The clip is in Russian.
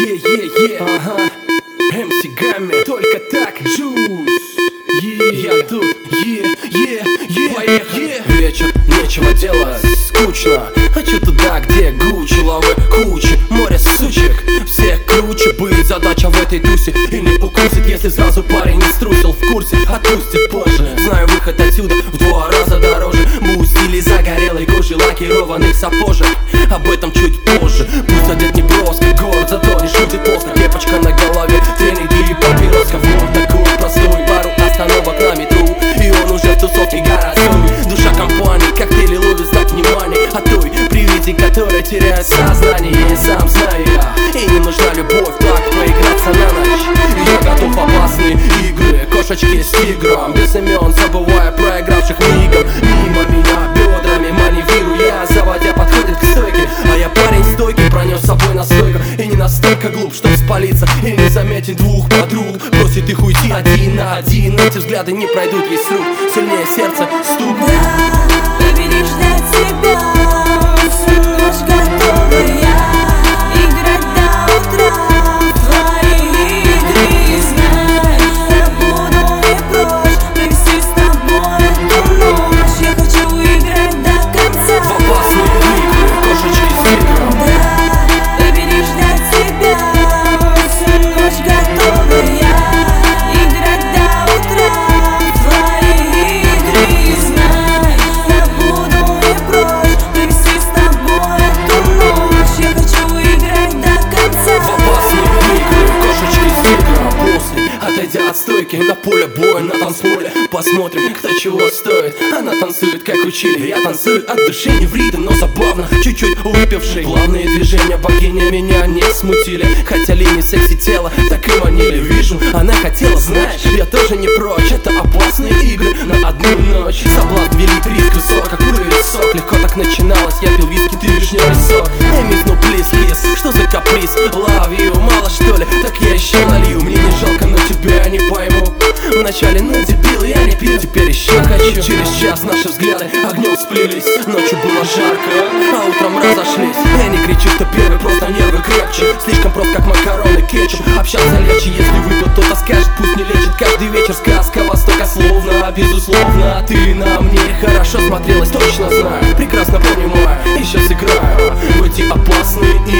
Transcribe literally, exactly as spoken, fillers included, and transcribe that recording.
Е-е-е, ага, эм си Гамми, только так, Juice. Я тут, е-е-е, поехали. Вечер, нечего делать, скучно. Хочу туда, где Гуччи, лавы кучи, море сучек. Все круче быть, задача в этой тусе. И не укусит, если сразу парень не струсил. В курсе, отпустит позже. Знаю выход отсюда в два раза дороже. Буст или загорелой кожи лакированных сапожек. Об этом чуть позже. Пусть одет не броско, город, зато не шутит плоско. Кепочка на голове, тренинги и папироска. Вот такой простой, пару остановок на метро, и он уже в тусовке городской. Душа компании, коктейли ловит знак внимания от той, при виде которой теряет сознание. И сам знаю я, и не нужна любовь, так поиграться на ночь. Я готов опасные игры, кошечки с тигром. Без имен, забывая проигравших мигом. Мимо меня бедрами маневрируя, заводя подходит к стойке. А я парень стойкий, пронес с собой настойку. И не настолько глуп, чтоб спалиться и не заметить двух подруг. Просит их уйти один на один, эти взгляды не пройдут весь рук. Сильнее сердце стук. Да, победишь для тебя, всю ночь готова я играть до утра в твои игры. И знай, я буду не прочь провести с тобой эту ночь. Я хочу играть до конца. В опасные игры, кошечки с тигром. Да, победишь для тебя, всю ночь готова я играть до утра в твои игры. И знай, я буду не прочь провести с тобой эту ночь. Я хочу играть до конца. В опасные игры, кошечки с тигром. После, отойдя от стойки, на поле боя, на танцполе посмотрим, кто чего стоит. Она танцует, как учили, я танцую от души, не в ритм, но забавно, чуть-чуть выпивший. Плавные движения богини меня не смутили, хотя линии секси тела так и манили. Вижу, она хотела, знаешь, я тоже не прочь. Это опасные игры на одну ночь. Соблазн велик, риск высок, как кури сок. Легко так начиналось, я пил виски, ты вишневый сок. Эй, мисс, ну плиз, плиз, что за каприз? Love you, мало что ли, так я еще налью. Мне не жалко, но тебя я не пойму. Вначале, ну дебил, я не пил, теперь еще хочу. Через час наши взгляды огнем сплелись. Ночью было жарко, а утром разошлись. Я не кричу, что первый, просто нервы крепче. Слишком прост, как макароны, кетчуп. Общаться легче, если выпьет, кто-то скажет, пусть не лечит. Каждый вечер сказка, востока словно, безусловно. Ты на мне хорошо смотрелась, точно знаю, прекрасно понимаю, еще сыграю в эти опасные игры.